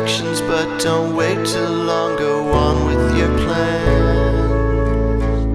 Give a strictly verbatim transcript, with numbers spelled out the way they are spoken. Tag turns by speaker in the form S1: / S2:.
S1: distractions, but don't wait too long. Go on with your plan.